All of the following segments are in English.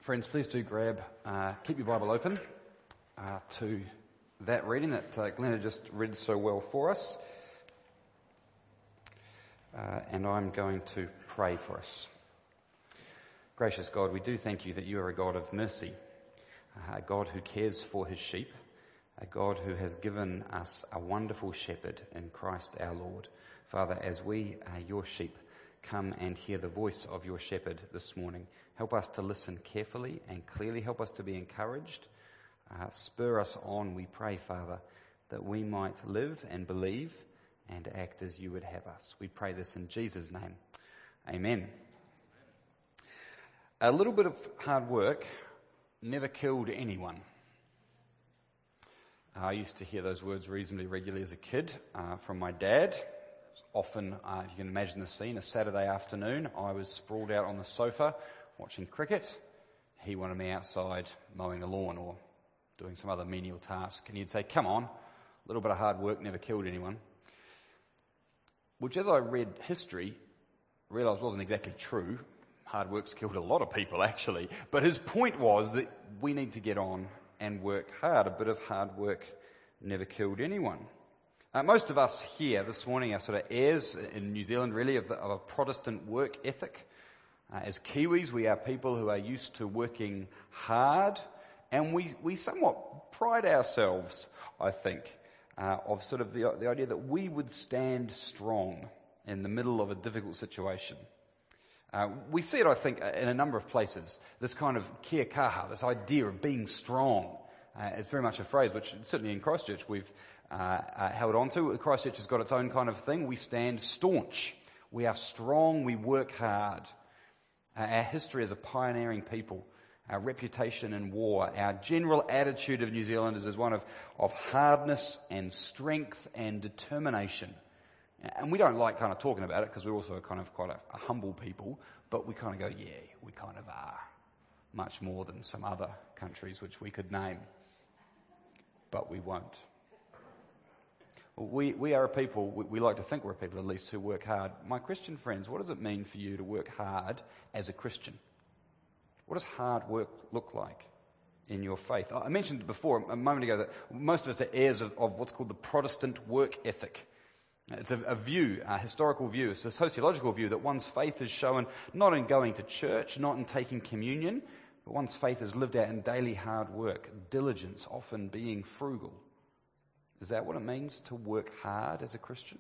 Friends, please do keep your Bible open to that reading that Glenn had just read so well for us. And I'm going to pray for us. Gracious God, we do thank you that you are a God of mercy, a God who cares for his sheep, a God who has given us a wonderful shepherd in Christ our Lord. Father, as we, your sheep, come and hear the voice of your shepherd this morning, help us to listen carefully and clearly. Help us to be encouraged. Spur us on, we pray, Father, that we might live and believe and act as you would have us. We pray this in Jesus' name. Amen. A little bit of hard work never killed anyone. I used to hear those words reasonably regularly as a kid from my dad. Often, if you can imagine the scene, a Saturday afternoon, I was sprawled out on the sofa watching cricket. He wanted me outside mowing the lawn or doing some other menial task. And he'd say, come on, a little bit of hard work never killed anyone. Which, as I read history, realised wasn't exactly true. Hard work's killed a lot of people, actually. But his point was that we need to get on and work hard. A bit of hard work never killed anyone. Most of us here this morning are sort of heirs in New Zealand, really, of a Protestant work ethic. As Kiwis, we are people who are used to working hard, and we somewhat pride ourselves, I think, of sort of the idea that we would stand strong in the middle of a difficult situation. We see it, I think, in a number of places, this kind of kia kaha, this idea of being strong. It's very much a phrase which certainly in Christchurch we've held on to. Christchurch has got its own kind of thing. We stand staunch. We are strong. We work hard. Our history as a pioneering people, our reputation in war, our general attitude of New Zealanders is one of hardness and strength and determination. And we don't like kind of talking about it because we're also kind of quite a humble people, but we kind of go, yeah, we kind of are much more than some other countries which we could name. But we won't. We are a people, we like to think we're a people at least, who work hard. My Christian friends, what does it mean for you to work hard as a Christian? What does hard work look like in your faith? I mentioned before, a moment ago, that most of us are heirs of what's called the Protestant work ethic. It's a view, a historical view, it's a sociological view that one's faith is shown not in going to church, not in taking communion, but one's faith is lived out in daily hard work, diligence, often being frugal. Is that what it means to work hard as a Christian?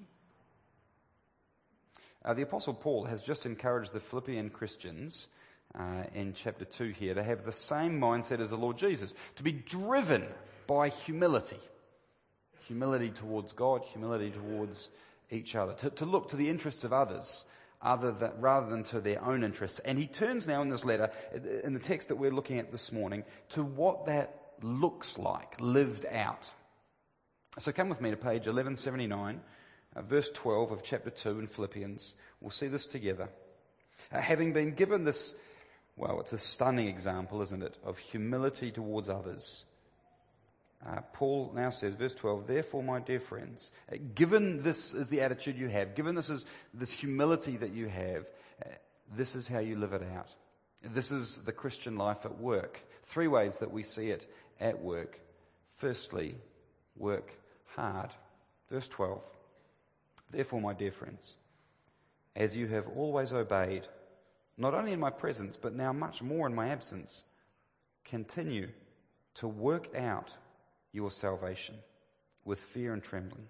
The Apostle Paul has just encouraged the Philippian Christians in chapter 2 here to have the same mindset as the Lord Jesus, to be driven by humility. Humility towards God, humility towards each other, to look to the interests of others rather than to their own interests. And he turns now in this letter, in the text that we're looking at this morning, to what that looks like, lived out. So come with me to page 1179, verse 12 of chapter 2 in Philippians. We'll see this together. Having been given this, well, it's a stunning example, isn't it, of humility towards others. Paul now says, verse 12, therefore, my dear friends, given this is the attitude you have, given this is this humility that you have, this is how you live it out. This is the Christian life at work. 3 ways that we see it at work. Firstly, work hard. Verse 12, therefore, my dear friends, as you have always obeyed, not only in my presence, but now much more in my absence, continue to work out your salvation with fear and trembling.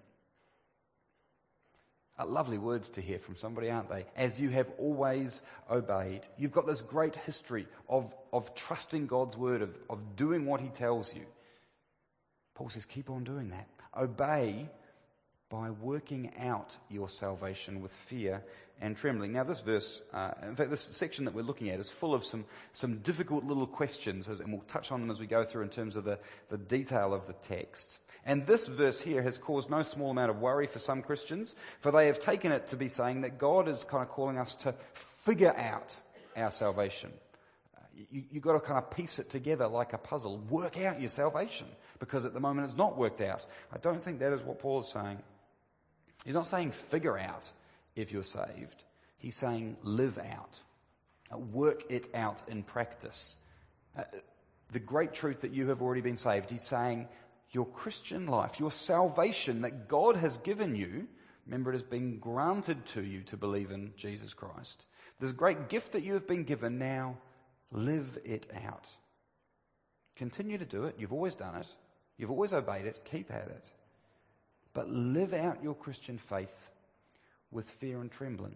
Lovely words to hear from somebody, aren't they? As you have always obeyed. You've got this great history of trusting God's word, of doing what he tells you. Paul says, keep on doing that. Obey by working out your salvation with fear and trembling. Now this verse, in fact this section that we're looking at is full of some difficult little questions, and we'll touch on them as we go through in terms of the detail of the text. And this verse here has caused no small amount of worry for some Christians, for they have taken it to be saying that God is kind of calling us to figure out our salvation. You've got to kind of piece it together like a puzzle. Work out your salvation, because at the moment it's not worked out. I don't think that is what Paul is saying. He's not saying figure out if you're saved. He's saying live out. Work it out in practice. The great truth that you have already been saved. He's saying your Christian life, your salvation that God has given you, remember it has been granted to you to believe in Jesus Christ. This great gift that you have been given, now live it out. Continue to do it. You've always done it. You've always obeyed it. Keep at it. But live out your Christian faith with fear and trembling.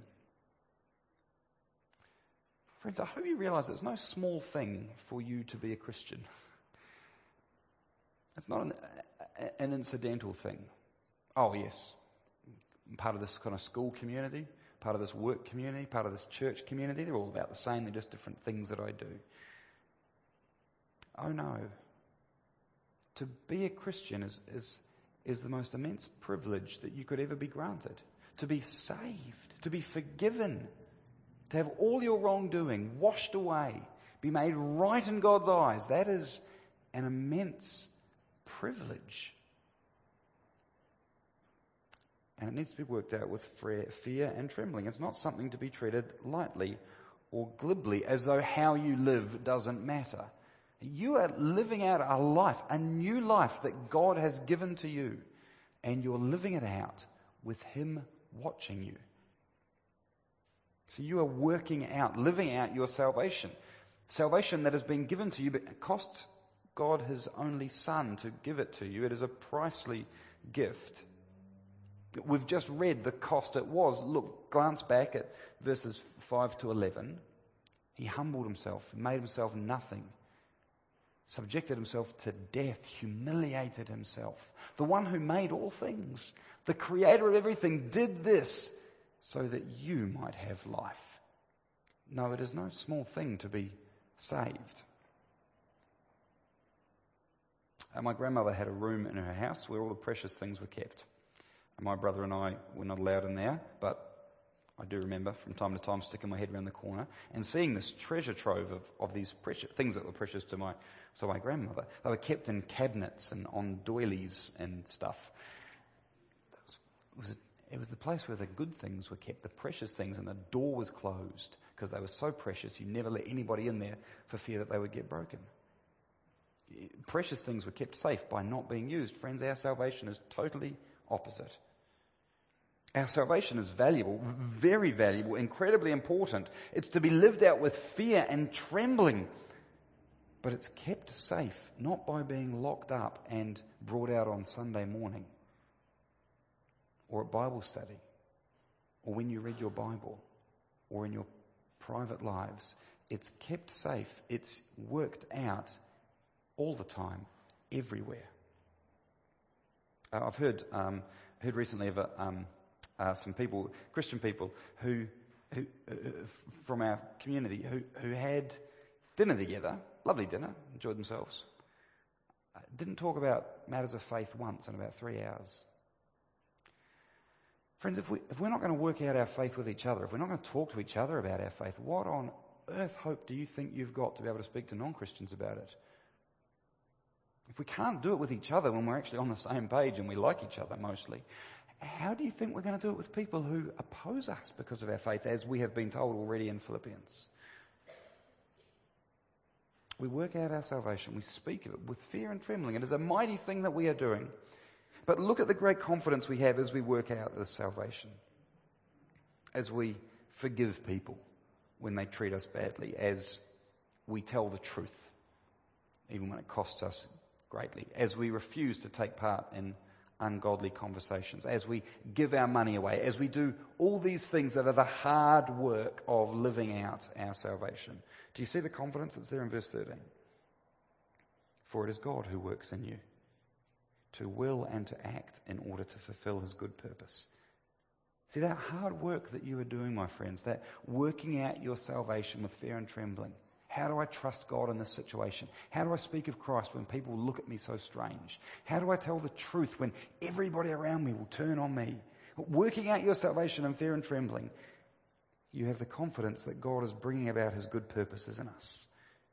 Friends, I hope you realize it's no small thing for you to be a Christian. It's not an incidental thing. Oh, yes, I'm part of this kind of school community, part of this work community, part of this church community. They're all about the same. They're just different things that I do. Oh, no. To be a Christian is the most immense privilege that you could ever be granted. To be saved, to be forgiven, to have all your wrongdoing washed away, be made right in God's eyes. That is an immense privilege. And it needs to be worked out with fear and trembling. It's not something to be treated lightly or glibly, as though how you live doesn't matter. You are living out a life, a new life that God has given to you, and you're living it out with Him watching you. So you are working out, living out your salvation. Salvation that has been given to you, but it cost God His only Son to give it to you. It is a pricely gift. We've just read the cost it was. Look, glance back at verses 5 to 11. He humbled Himself, made Himself nothing, subjected Himself to death, humiliated Himself. The one who made all things, the creator of everything, did this so that you might have life. No, it is no small thing to be saved. My grandmother had a room in her house where all the precious things were kept. And my brother and I were not allowed in there, but I do remember from time to time sticking my head around the corner and seeing this treasure trove of these precious things that were precious to my grandmother. They were kept in cabinets and on doilies and stuff. It was the place where the good things were kept, the precious things, and the door was closed because they were so precious you never let anybody in there for fear that they would get broken. Precious things were kept safe by not being used. Friends, our salvation is totally opposite. Our salvation is valuable, very valuable, incredibly important. It's to be lived out with fear and trembling. But it's kept safe, not by being locked up and brought out on Sunday morning, or at Bible study, or when you read your Bible, or in your private lives. It's kept safe. It's worked out all the time, everywhere. I've heard recently of some people, Christian people, who from our community, who had dinner together, lovely dinner, enjoyed themselves. Didn't talk about matters of faith once in about 3 hours. Friends, if we're not going to work out our faith with each other, if we're not going to talk to each other about our faith, what on earth hope do you think you've got to be able to speak to non-Christians about it? If we can't do it with each other when we're actually on the same page and we like each other mostly, how do you think we're going to do it with people who oppose us because of our faith, as we have been told already in Philippians? We work out our salvation. We speak of it with fear and trembling. It is a mighty thing that we are doing. But look at the great confidence we have as we work out this salvation. As we forgive people when they treat us badly. As we tell the truth, even when it costs us greatly. As we refuse to take part in ungodly conversations. As we give our money away. As we do all these things that are the hard work of living out our salvation. Do you see the confidence that's there in verse 13? For it is God who works in you, to will and to act in order to fulfill His good purpose. See, that hard work that you are doing, my friends, that working out your salvation with fear and trembling. How do I trust God in this situation? How do I speak of Christ when people look at me so strange? How do I tell the truth when everybody around me will turn on me? Working out your salvation in fear and trembling, you have the confidence that God is bringing about His good purposes in us.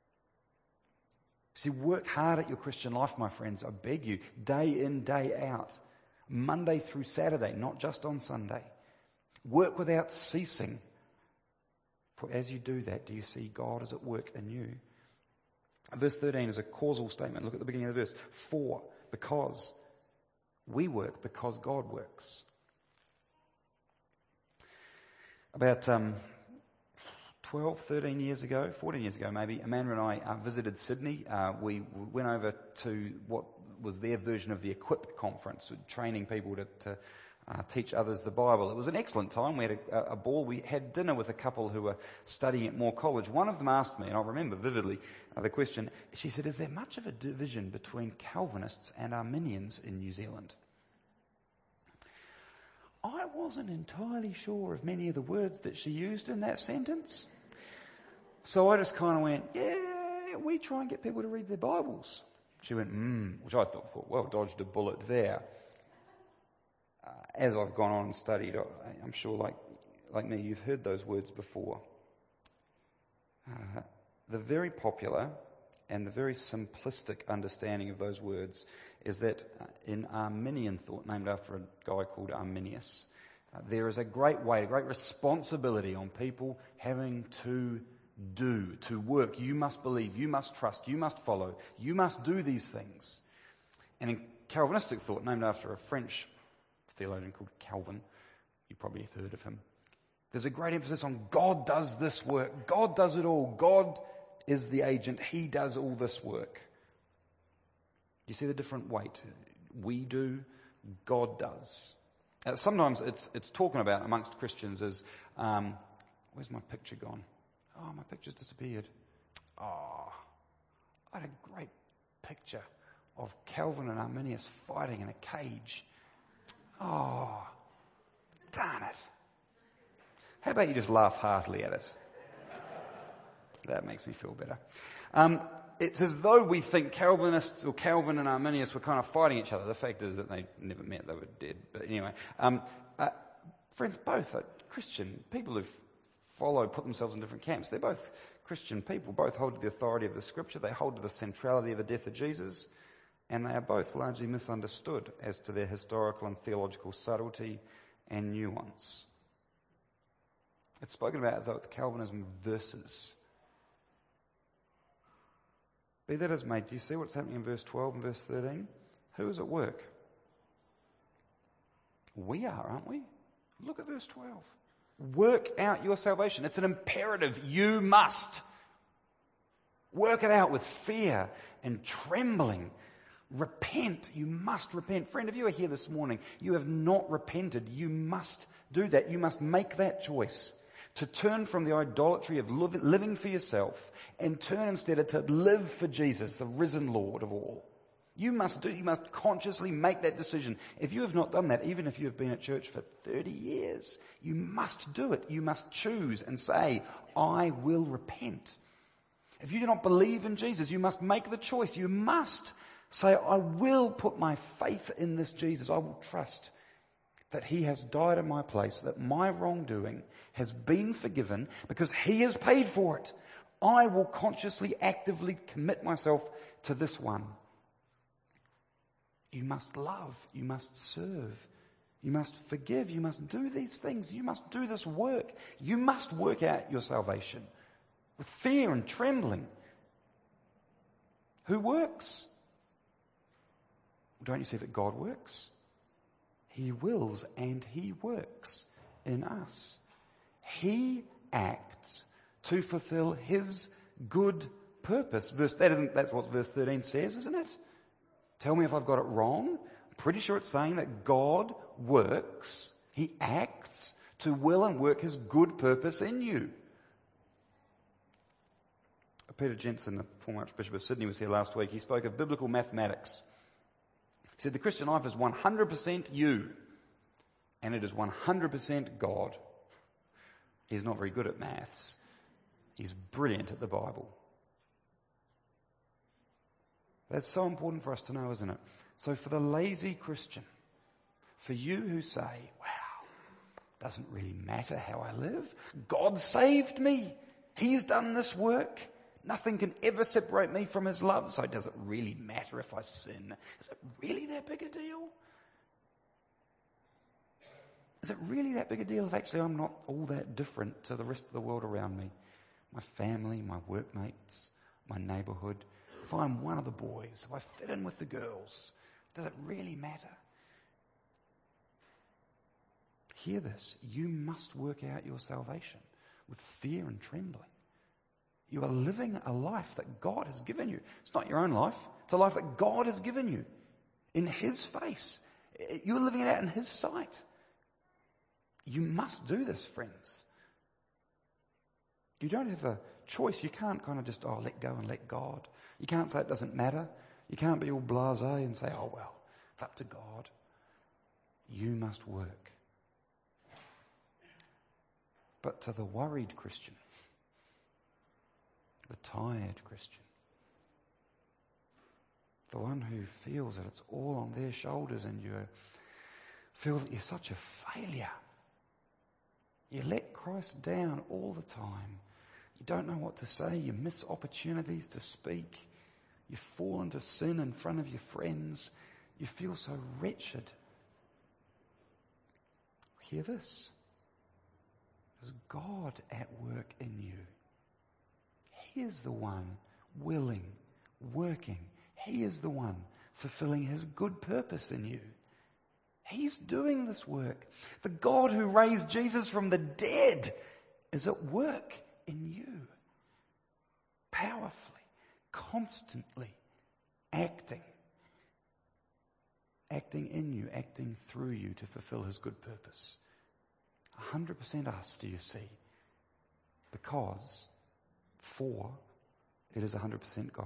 See, work hard at your Christian life, my friends, I beg you, day in, day out, Monday through Saturday, not just on Sunday. Work without ceasing. For as you do that, do you see God is at work in you? Verse 13 is a causal statement. Look at the beginning of the verse. For, because. We work because God works. About 12, 13 years ago, 14 years ago maybe, Amanda and I visited Sydney. We went over to what was their version of the Equip conference, training people to teach others the Bible. It was an excellent time. We had a ball. We had dinner with a couple who were studying at Moore College. One of them asked me, and I remember vividly the question, she said, is there much of a division between Calvinists and Arminians in New Zealand? I wasn't entirely sure of many of the words that she used in that sentence. So I just kind of went, yeah, we try and get people to read their Bibles. She went, which I thought, well, dodged a bullet there. As I've gone on and studied, I'm sure like me, you've heard those words before. The very popular and the very simplistic understanding of those words is that in Arminian thought, named after a guy called Arminius, there is a great weight, a great responsibility on people having to do, to work. You must believe, you must trust, you must follow, you must do these things. And in Calvinistic thought, named after a French theologian called Calvin, you probably have heard of him, there's a great emphasis on God does this work. God does it all. God is the agent. He does all this work. You see the different weight? We do, God does. Sometimes it's talking about amongst Christians as, where's my picture gone? Oh, my picture's disappeared. Oh, I had a great picture of Calvin and Arminius fighting in a cage. Oh, darn it. How about you just laugh heartily at it? That makes me feel better. It's as though we think Calvinists or Calvin and Arminius were kind of fighting each other. The fact is that they never met, they were dead. But anyway, friends, both are Christian. People who put themselves in different camps. They're both Christian people, both hold to the authority of the Scripture, they hold to the centrality of the death of Jesus, and they are both largely misunderstood as to their historical and theological subtlety and nuance. It's spoken about as though it's Calvinism versus. Be that as may, do you see what's happening in verse 12 and verse 13? Who is at work? We are, aren't we? Look at verse 12. Work out your salvation. It's an imperative. You must. Work it out with fear and trembling. Repent. You must repent. Friend, if you are here this morning, you have not repented. You must do that. You must make that choice to turn from the idolatry of living for yourself and turn instead to live for Jesus, the risen Lord of all. You must consciously make that decision. If you have not done that, even if you have been at church for 30 years, you must do it. You must choose and say, I will repent. If you do not believe in Jesus, you must make the choice. You must say, I will put my faith in this Jesus. I will trust that he has died in my place, that my wrongdoing has been forgiven because he has paid for it. I will consciously, actively commit myself to this one. You must love, you must serve, you must forgive, you must do these things, you must do this work. You must work out your salvation with fear and trembling. Who works? Don't you see that God works? He wills and he works in us. He acts to fulfill his good purpose. That's what verse 13 says, isn't it? Tell me if I've got it wrong. I'm pretty sure it's saying that God works, he acts to will and work his good purpose in you. Peter Jensen, the former Archbishop of Sydney, was here last week. He spoke of biblical mathematics. He said the Christian life is 100% you, and it is 100% God. He's not very good at maths. He's brilliant at the Bible. That's so important for us to know, isn't it? So for the lazy Christian, for you who say, wow, doesn't really matter how I live. God saved me. He's done this work. Nothing can ever separate me from his love. So does it really matter if I sin? Is it really that big a deal? Is it really that big a deal if actually I'm not all that different to the rest of the world around me? My family, my workmates, my neighbourhood. if I'm one of the boys, if I fit in with the girls, does it really matter? Hear this. You must work out your salvation with fear and trembling. You are living a life that God has given you. It's not your own life. It's a life that God has given you in His face. You're living it out in His sight. You must do this, friends. You don't have a choice. You can't kind of just, let go and let God. You can't say it doesn't matter. You can't be all blasé and say, well, it's up to God. You must work. But to the worried Christian, the tired Christian, the one who feels that it's all on their shoulders and you feel that you're such a failure, you let Christ down all the time. You don't know what to say. You miss opportunities to speak. You fall into sin in front of your friends. You feel so wretched. Hear this. There's God at work in you. He is the one willing, working. He is the one fulfilling His good purpose in you. He's doing this work. The God who raised Jesus from the dead is at work in you. Powerfully, constantly acting in you, acting through you to fulfill His good purpose. 100% us, do you see? Because it is 100% God.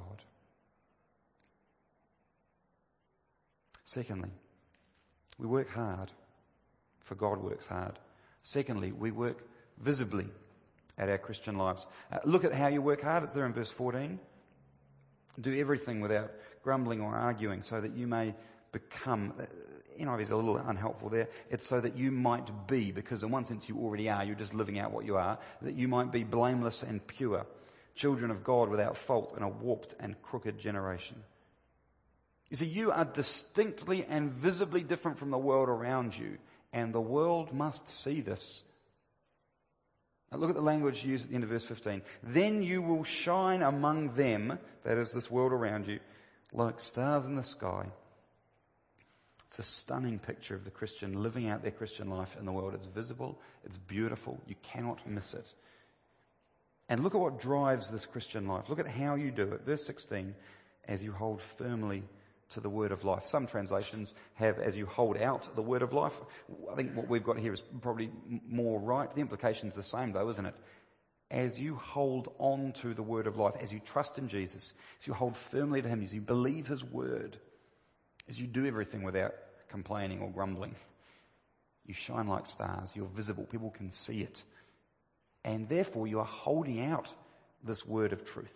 Secondly, we work hard, for God works hard. Secondly, we work visibly at our Christian lives. Look at how you work hard. It's there in verse 14. Do everything without grumbling or arguing, so that you may become, NIV is a little unhelpful there. It's so that you might be, because in one sense you already are, you're just living out what you are, that you might be blameless and pure, children of God without fault in a warped and crooked generation. You see, you are distinctly and visibly different from the world around you, and the world must see this. Now look at the language used at the end of verse 15. Then you will shine among them, that is this world around you, like stars in the sky. It's a stunning picture of the Christian living out their Christian life in the world. It's visible, it's beautiful, you cannot miss it. And look at what drives this Christian life. Look at how you do it. Verse 16, as you hold firmly to the word of life. Some translations have as you hold out the word of life. I think what we've got here is probably more right. The implication's the same though, isn't it? As you hold on to the word of life, as you trust in Jesus, as you hold firmly to Him, as you believe His word, as you do everything without complaining or grumbling, you shine like stars. You're visible. People can see it. And therefore you are holding out this word of truth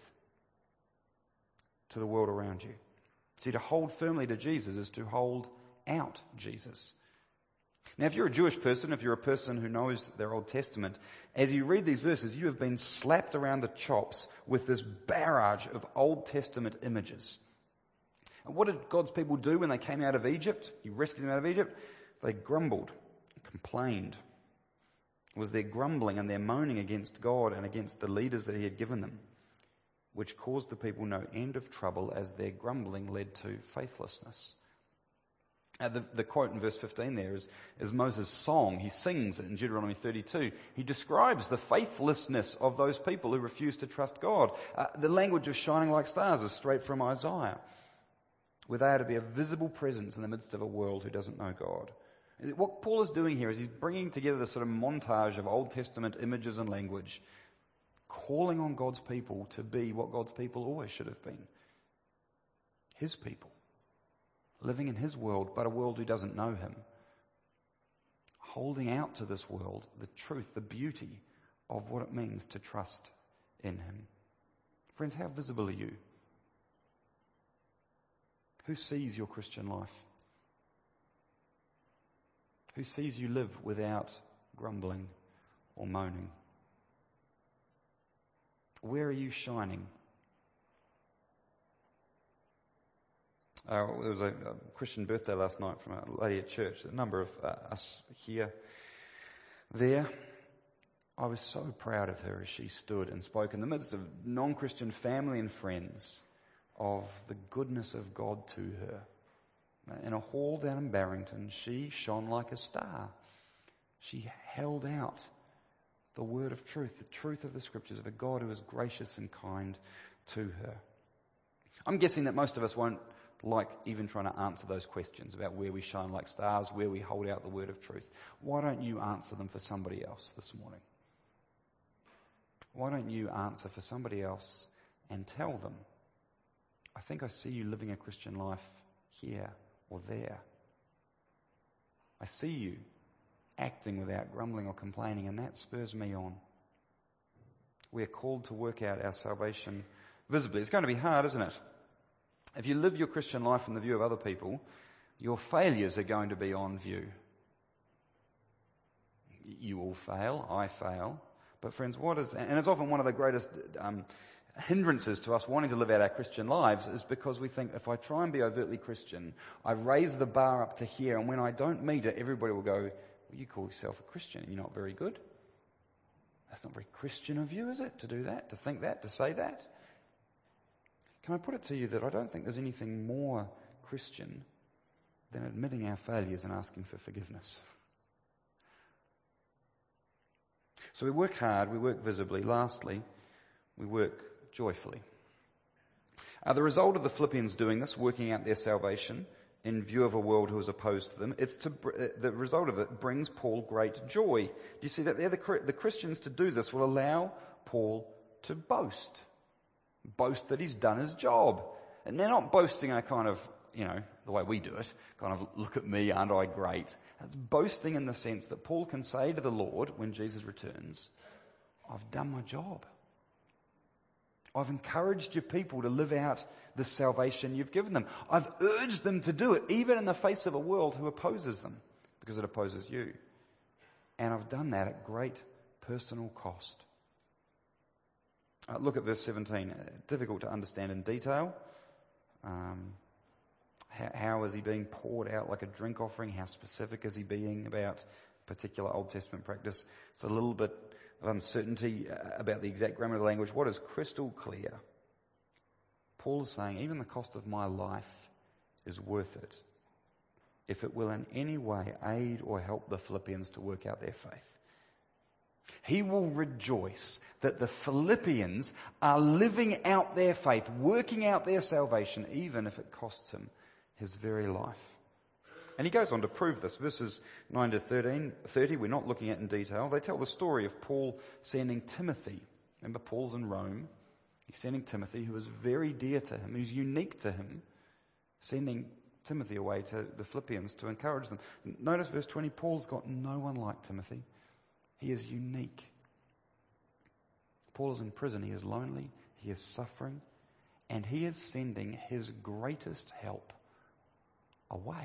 to the world around you. See, to hold firmly to Jesus is to hold out Jesus. Now, if you're a Jewish person, if you're a person who knows their Old Testament, as you read these verses, you have been slapped around the chops with this barrage of Old Testament images. And what did God's people do when they came out of Egypt? He rescued them out of Egypt. They grumbled, complained. It was their grumbling and their moaning against God and against the leaders that He had given them, which caused the people no end of trouble as their grumbling led to faithlessness. The quote in verse 15 there is Moses' song. He sings it in Deuteronomy 32. He describes the faithlessness of those people who refuse to trust God. The language of shining like stars is straight from Isaiah, where they are to be a visible presence in the midst of a world who doesn't know God. What Paul is doing here is he's bringing together this sort of montage of Old Testament images and language, calling on God's people to be what God's people always should have been. His people. Living in His world, but a world who doesn't know Him. Holding out to this world the truth, the beauty of what it means to trust in Him. Friends, how visible are you? Who sees your Christian life? Who sees you live without grumbling or moaning? Where are you shining? There was a Christian birthday last night from a lady at church. A number of us there. I was so proud of her as she stood and spoke in the midst of non-Christian family and friends of the goodness of God to her. In a hall down in Barrington, she shone like a star. She held out the word of truth, the truth of the scriptures, of a God who is gracious and kind to her. I'm guessing that most of us won't like even trying to answer those questions about where we shine like stars, where we hold out the word of truth. Why don't you answer them for somebody else this morning? Why don't you answer for somebody else and tell them, I think I see you living a Christian life here or there. I see you acting without grumbling or complaining, and that spurs me on. We are called to work out our salvation visibly. It's going to be hard, isn't it? If you live your Christian life in the view of other people, your failures are going to be on view. You all fail, I fail. But friends, and it's often one of the greatest hindrances to us wanting to live out our Christian lives is because we think if I try and be overtly Christian, I raise the bar up to here, and when I don't meet it, everybody will go, well, you call yourself a Christian and you're not very good. That's not very Christian of you, is it, to do that, to think that, to say that? Can I put it to you that I don't think there's anything more Christian than admitting our failures and asking for forgiveness. So we work hard, we work visibly. Lastly, we work joyfully. The result of the Philippians doing this, working out their salvation in view of a world who is opposed to them, the result of it brings Paul great joy. Do you see that there? The Christians to do this will allow Paul to boast that he's done his job. And they're not boasting in a kind of, the way we do it, kind of, look at me, aren't I great? It's boasting in the sense that Paul can say to the Lord when Jesus returns, I've done my job. I've encouraged your people to live out the salvation you've given them. I've urged them to do it, even in the face of a world who opposes them, because it opposes you. And I've done that at great personal cost. Look at verse 17. Difficult to understand in detail. How is he being poured out like a drink offering? How specific is he being about particular Old Testament practice? It's a little bit of uncertainty about the exact grammar of the language. What is crystal clear? Paul is saying, even the cost of my life is worth it if it will in any way aid or help the Philippians to work out their faith. He will rejoice that the Philippians are living out their faith, working out their salvation, even if it costs him his very life. And he goes on to prove this. Verses 9 to 30, we're not looking at in detail. They tell the story of Paul sending Timothy. Remember, Paul's in Rome. He's sending Timothy, who is very dear to him, who's unique to him, sending Timothy away to the Philippians to encourage them. Notice verse 20, Paul's got no one like Timothy. He is unique. Paul is in prison. He is lonely. He is suffering. And he is sending his greatest help away.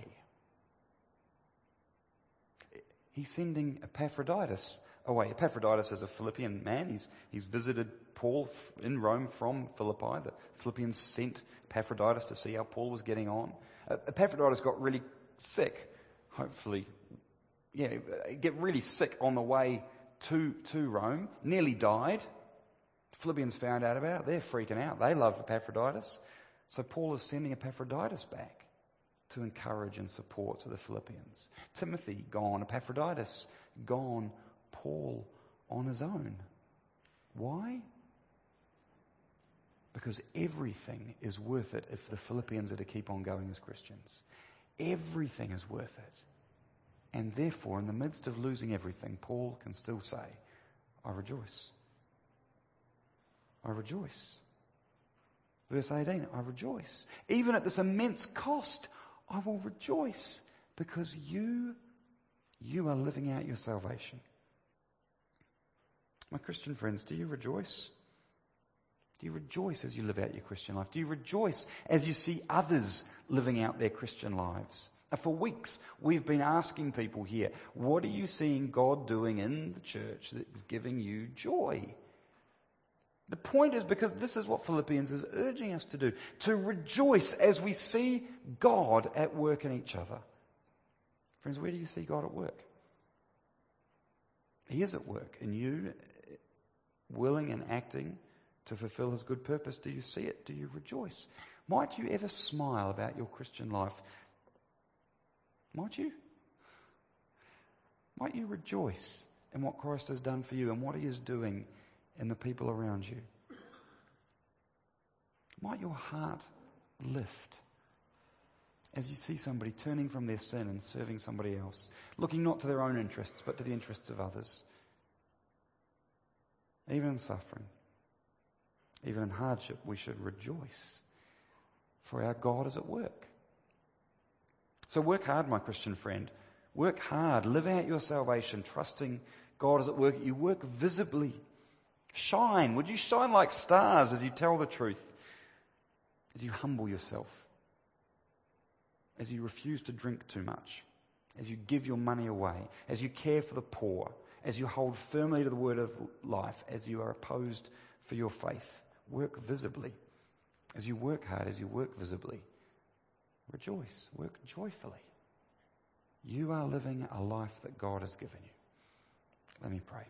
He's sending Epaphroditus away. Epaphroditus is a Philippian man. He's visited Paul in Rome from Philippi. The Philippians sent Epaphroditus to see how Paul was getting on. Epaphroditus got really sick. Hopefully, get really sick on the way to Rome. Nearly died. The Philippians found out about it. They're freaking out. They love Epaphroditus. So Paul is sending Epaphroditus back to encourage and support to the Philippians. Timothy gone, Epaphroditus gone, Paul on his own. Why? Because everything is worth it if the Philippians are to keep on going as Christians. Everything is worth it. And therefore, in the midst of losing everything, Paul can still say, I rejoice. I rejoice. Verse 18, I rejoice. Even at this immense cost, I will rejoice because you are living out your salvation. My Christian friends, do you rejoice? Do you rejoice as you live out your Christian life? Do you rejoice as you see others living out their Christian lives? For weeks, we've been asking people here, what are you seeing God doing in the church that is giving you joy? The point is because this is what Philippians is urging us to do, to rejoice as we see God at work in each other. Friends, where do you see God at work? He is at work in you, willing and acting to fulfill his good purpose? Do you see it? Do you rejoice? Might you ever smile about your Christian life? Might you? Might you rejoice in what Christ has done for you and what he is doing in the people around you? Might your heart lift as you see somebody turning from their sin and serving somebody else, looking not to their own interests but to the interests of others? Even in suffering, even in hardship, we should rejoice, for our God is at work. So work hard, my Christian friend. Work hard. Live out your salvation, trusting God is at work. You work visibly. Shine. Would you shine like stars as you tell the truth, as you humble yourself, as you refuse to drink too much, as you give your money away, as you care for the poor, as you hold firmly to the word of life, as you are opposed for your faith. Work visibly. As you work hard, as you work visibly, rejoice. Work joyfully. You are living a life that God has given you. Let me pray.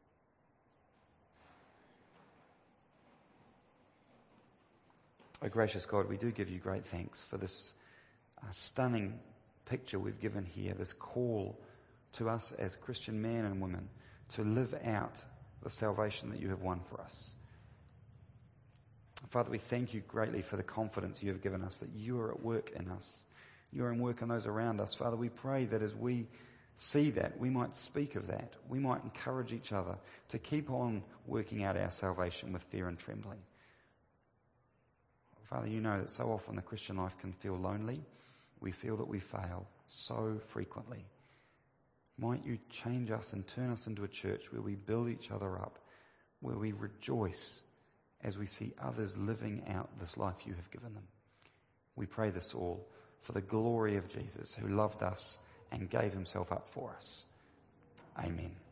Oh, gracious God, we do give you great thanks for this stunning picture we've given here, this call to us as Christian men and women to live out the salvation that you have won for us. Father, we thank you greatly for the confidence you have given us that you are at work in us. You are at work in those around us. Father, we pray that as we see that, we might speak of that. We might encourage each other to keep on working out our salvation with fear and trembling. Father, you know that so often the Christian life can feel lonely. We feel that we fail so frequently. Might you change us and turn us into a church where we build each other up, where we rejoice as we see others living out this life you have given them. We pray this all for the glory of Jesus, who loved us and gave himself up for us. Amen.